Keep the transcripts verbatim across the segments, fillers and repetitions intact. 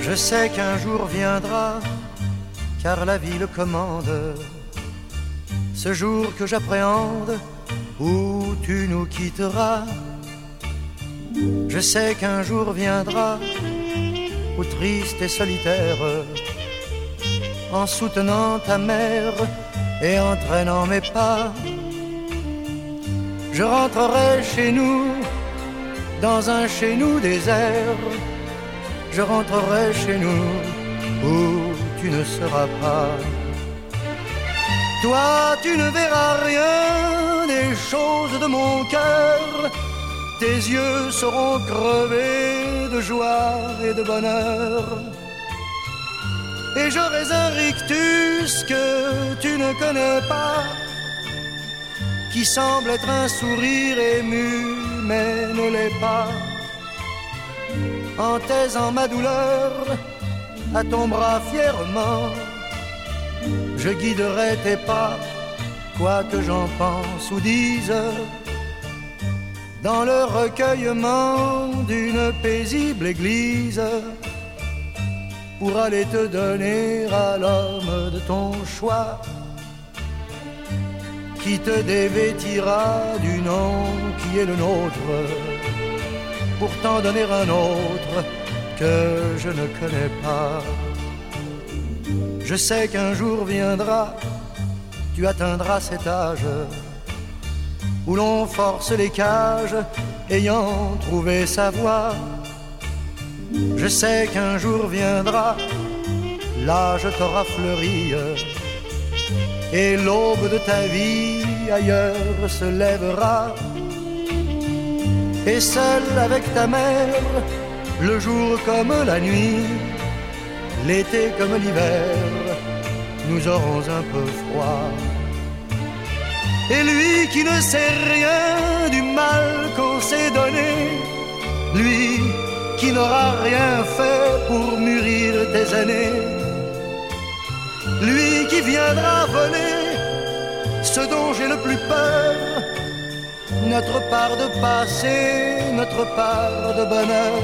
Je sais qu'un jour viendra, car la vie le commande, ce jour que j'appréhende, où tu nous quitteras. Je sais qu'un jour viendra, où triste et solitaire, en soutenant ta mère et en traînant mes pas, je rentrerai chez nous, dans un chez nous désert. Je rentrerai chez nous, où tu ne seras pas. Toi, tu ne verras rien des choses de mon cœur. Tes yeux seront crevés de joie et de bonheur. Et j'aurai un rictus que tu ne connais pas, qui semble être un sourire ému, mais ne l'est pas. En taisant ma douleur à ton bras fièrement, je guiderai tes pas, quoi que j'en pense ou dise, dans le recueillement d'une paisible église, pour aller te donner à l'homme de ton choix, qui te dévêtira du nom qui est le nôtre, pour t'en donner un autre que je ne connais pas. Je sais qu'un jour viendra, tu atteindras cet âge où l'on force les cages, ayant trouvé sa voie. Je sais qu'un jour viendra, l'âge t'aura fleuri, et l'aube de ta vie ailleurs se lèvera. Et seul avec ta mère, le jour comme la nuit, l'été comme l'hiver, nous aurons un peu froid. Et lui qui ne sait rien du mal qu'on s'est donné, lui qui n'aura rien fait pour mûrir tes années, lui qui viendra voler ce dont j'ai le plus peur, notre part de passé, notre part de bonheur.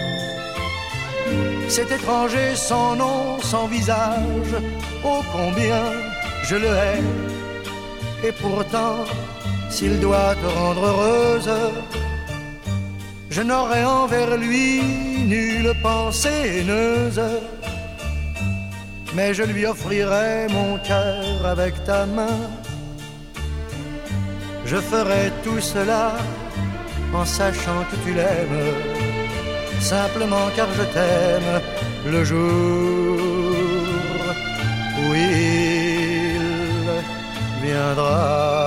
Cet étranger sans nom, sans visage, ô combien je le hais. Et pourtant, s'il doit te rendre heureuse, je n'aurai envers lui nulle pensée haineuse. Mais je lui offrirai mon cœur avec ta main. Je ferai tout cela en sachant que tu l'aimes, simplement car je t'aime. Le jour où il viendra.